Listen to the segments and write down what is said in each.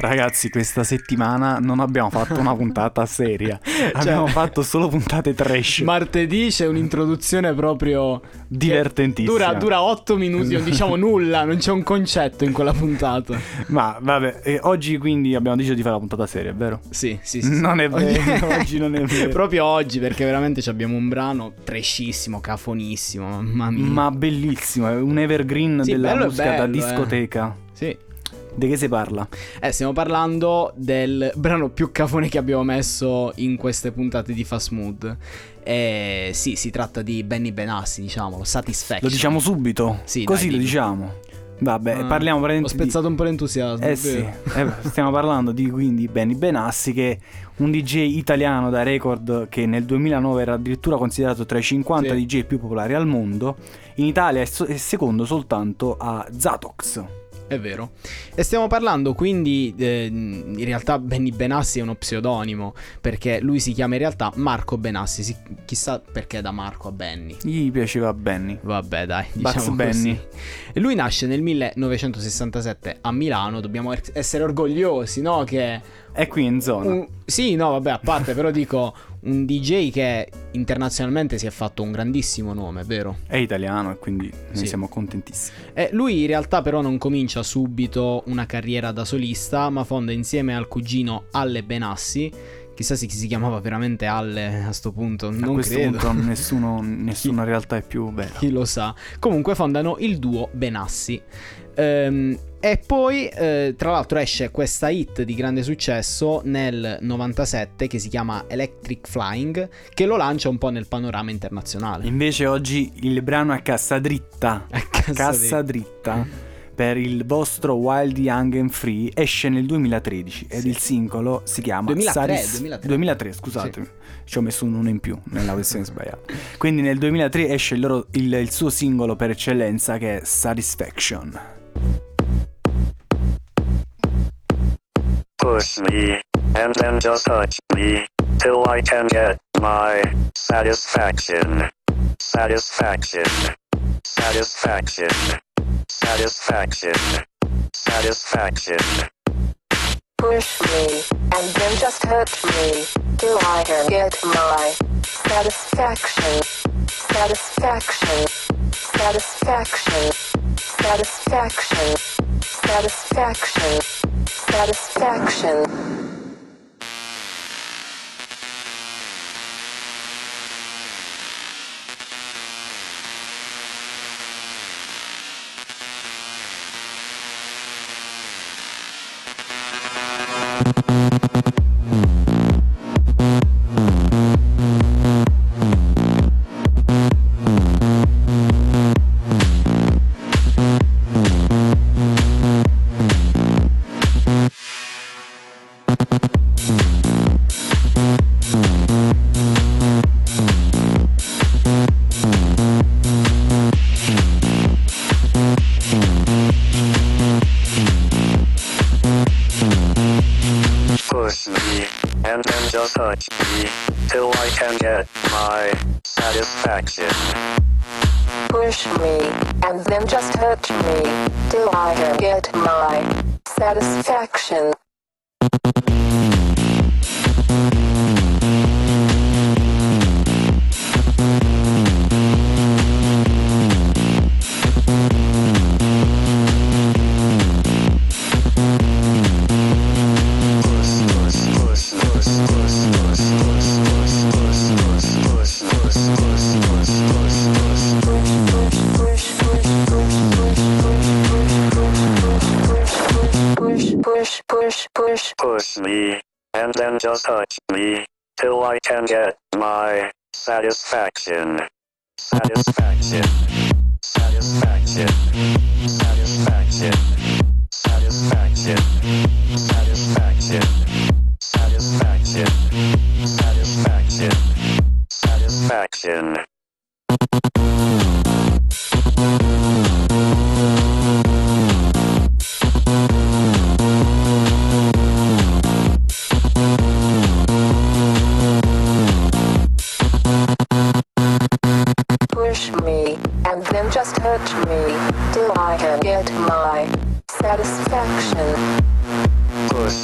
Ragazzi, questa settimana non abbiamo fatto una puntata seria, abbiamo fatto solo puntate trash. Martedì c'è un'introduzione proprio divertentissima. Dura 8 minuti, non diciamo nulla, non c'è un concetto in quella puntata. Ma vabbè, oggi quindi abbiamo deciso di fare la puntata seria, vero? Sì. Non è vero, oggi non è vero. Proprio oggi, perché veramente abbiamo un brano trashissimo, cafonissimo, mamma mia. Ma bellissimo, è un evergreen della musica da discoteca. Sì. Di che si parla? Stiamo parlando del brano più cafone che abbiamo messo in queste puntate di Fast Mood. Sì, si tratta di Benny Benassi, diciamolo, Satisfaction. Lo diciamo subito? Sì, così dai, lo diciamo. Vabbè, parliamo Ho spezzato un po' l'entusiasmo. Sì, stiamo parlando di quindi Benny Benassi, che è un DJ italiano da record che nel 2009 era addirittura considerato tra i 50 DJ più popolari al mondo. In Italia è secondo soltanto a Zatox. È vero. E stiamo parlando quindi in realtà Benny Benassi è uno pseudonimo, perché lui si chiama in realtà Marco Benassi. Chissà perché da Marco a Benny. Gli piaceva Benny. Vabbè, dai, Bugs diciamo Benny. così. E lui nasce nel 1967 a Milano. Dobbiamo essere orgogliosi, no? Che è qui in zona. Sì, no, vabbè, a parte, però dico, un DJ che internazionalmente si è fatto un grandissimo nome, vero? È italiano e quindi noi siamo contentissimi. Lui in realtà però non comincia subito una carriera da solista, ma fonda insieme al cugino Alle Benassi. Chissà se si chiamava veramente Alle a sto punto, non a questo credo. punto nessuna realtà è più vera. Chi lo sa. Comunque fondano il duo Benassi. E poi tra l'altro esce questa hit di grande successo nel 97 che si chiama Electric Flying, che lo lancia un po' nel panorama internazionale. Invece oggi il brano è Cassa Dritta. Cassa Dritta per il vostro Wild Young and Free esce nel 2013 ed il singolo si chiama 2003, scusatemi, ci ho messo un 1 in più nella versione sbagliata. Quindi nel 2003 esce il suo singolo per eccellenza, che è Satisfaction. Push me, and then just touch me, till I can get my satisfaction. Satisfaction. Satisfaction. Satisfaction. Satisfaction. Push me, and then just touch me, till I can get my satisfaction. Satisfaction. Satisfaction. Satisfaction. Satisfaction. Satisfaction. Push me, and then just touch me, till I can get my satisfaction. Push me, and then just touch me, till I can get my satisfaction. Push me, and then just touch me, till I can get my satisfaction. Satisfaction. Satisfaction. Satisfaction. Satisfaction. Satisfaction. Satisfaction. Satisfaction. Satisfaction. Push me, and then just touch me, till I can get my satisfaction. Push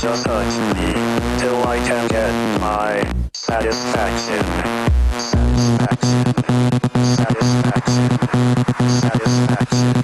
just touch me till I can get my satisfaction. Satisfaction. Satisfaction. Satisfaction.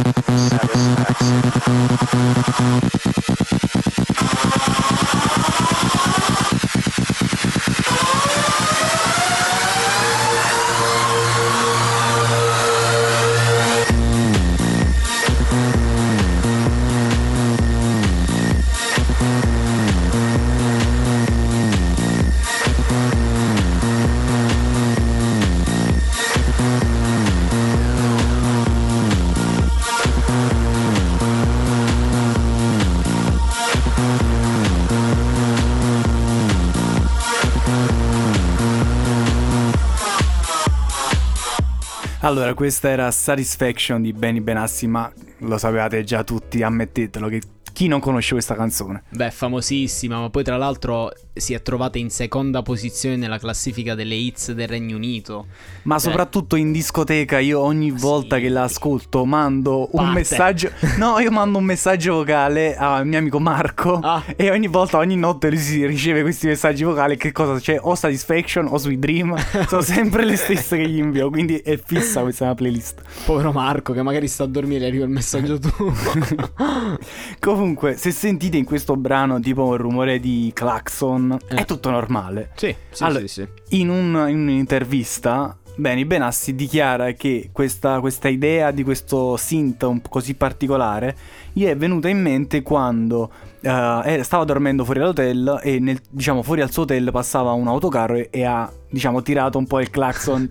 Allora, questa era Satisfaction di Benny Benassi, ma lo sapevate già tutti, ammettetelo, che chi non conosce questa canzone? Beh, famosissima, ma poi tra l'altro si è trovata in seconda posizione nella classifica delle hits del Regno Unito. Ma soprattutto in discoteca io ogni volta che la ascolto mando un messaggio. No, io mando un messaggio vocale al mio amico Marco e ogni volta, ogni notte lui si riceve questi messaggi vocali. Che cosa c'è? O Satisfaction o Sweet Dream. Sono sempre le stesse che gli invio, quindi è fissa questa playlist. Povero Marco che magari sta a dormire e arriva il messaggio tuo. Comunque, se sentite in questo brano tipo il rumore di clacson, è tutto normale. Sì, allora, sì. In un'intervista Benny Benassi dichiara che questa idea di questo synth un po' così particolare gli è venuta in mente quando stava dormendo fuori all'hotel e fuori al suo hotel passava un autocarro e ha tirato un po' il clacson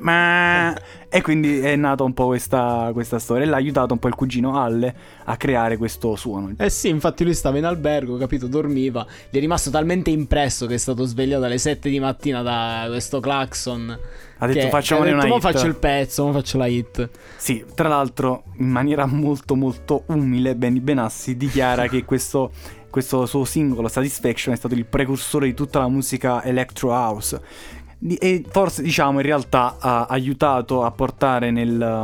e quindi è nata un po' questa storia e l'ha aiutato un po' il cugino Alle a creare questo suono. Sì, infatti lui stava in albergo, capito, dormiva, gli è rimasto talmente impresso che è stato svegliato alle 7 di mattina da questo clacson. Ha detto facciamone una hit. Mo faccio il pezzo, mo faccio la hit. Sì, tra l'altro in maniera molto molto umile Benny Benassi dichiara che questo suo singolo Satisfaction è stato il precursore di tutta la musica electro house e forse in realtà ha aiutato a portare nella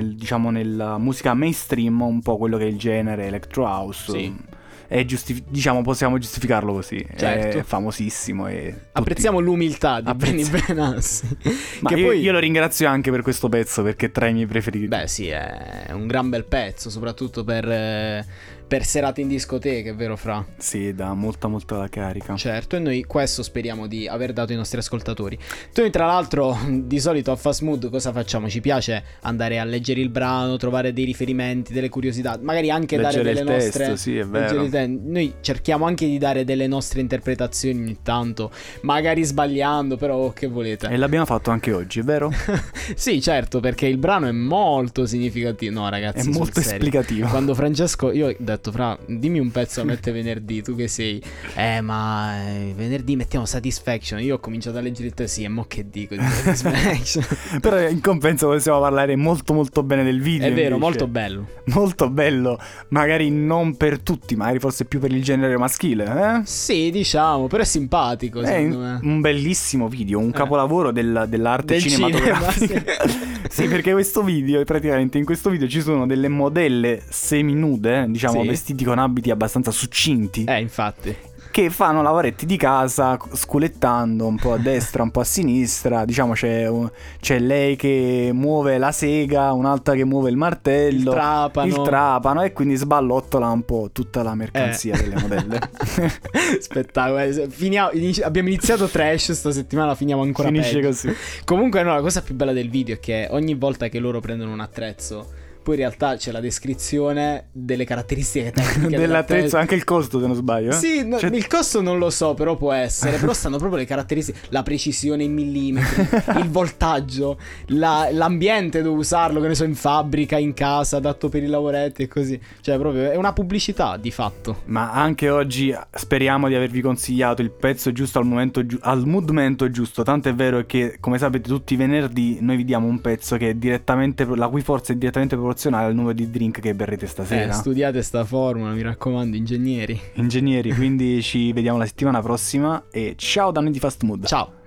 musica mainstream un po' quello che è il genere electro house. Sì. E possiamo giustificarlo così. Certo. È famosissimo e apprezziamo l'umiltà di Benny Benassi. Ma che io lo ringrazio anche per questo pezzo, perché è tra i miei preferiti. Beh sì, è un gran bel pezzo, soprattutto per serate in discoteca, è vero Fra? Sì, dà molta la carica. Certo, e noi questo speriamo di aver dato ai nostri ascoltatori. Noi tra l'altro di solito a Fast Mood cosa facciamo? Ci piace andare a leggere il brano, trovare dei riferimenti, delle curiosità, magari anche leggere dare delle nostre testo, sì, è vero. Noi cerchiamo anche di dare delle nostre interpretazioni ogni tanto, magari sbagliando, però che volete. E l'abbiamo fatto anche oggi, è vero? Sì, certo, perché il brano è molto significativo. No ragazzi, è molto esplicativo. Quando Francesco, io ho detto Fra, dimmi un pezzo a mette venerdì, tu che sei ma venerdì mettiamo Satisfaction. Io ho cominciato a leggere il testo, sì, e mo che dico di Satisfaction. Però in compenso possiamo parlare molto molto bene del video. È vero, invece. Molto bello, magari non per tutti, magari forse più per il genere maschile, Sì, però è simpatico, secondo me. Un bellissimo video, un capolavoro dell'arte cinematografica. Sì, perché questo video, praticamente in questo video ci sono delle modelle seminude, vestiti con abiti abbastanza succinti. Infatti. Che fanno lavoretti di casa sculettando un po' a destra, un po' a sinistra. C'è lei che muove la sega, un'altra che muove il martello, il trapano e quindi sballottola un po' tutta la mercanzia delle modelle. Spettacolo. Abbiamo iniziato trash, sta settimana finiamo ancora Finisce peggio. così. Comunque la cosa più bella del video è che ogni volta che loro prendono un attrezzo, poi in realtà c'è la descrizione delle caratteristiche tecniche dell'attrezzo, anche il costo se non sbaglio. Sì, il costo non lo so, però può essere. Però stanno proprio le caratteristiche, la precisione in millimetri, il voltaggio, l'ambiente dove usarlo, che ne so, in fabbrica, in casa, adatto per i lavoretti e così. Cioè proprio è una pubblicità di fatto. Ma anche oggi speriamo di avervi consigliato il pezzo giusto al momento giusto. Tanto è vero che, come sapete, tutti i venerdì noi vi diamo un pezzo che è direttamente, la cui forza è direttamente proporzionale al numero di drink che berrete stasera. Studiate sta formula, mi raccomando, ingegneri, quindi ci vediamo la settimana prossima e ciao da noi di Fast Mood. Ciao.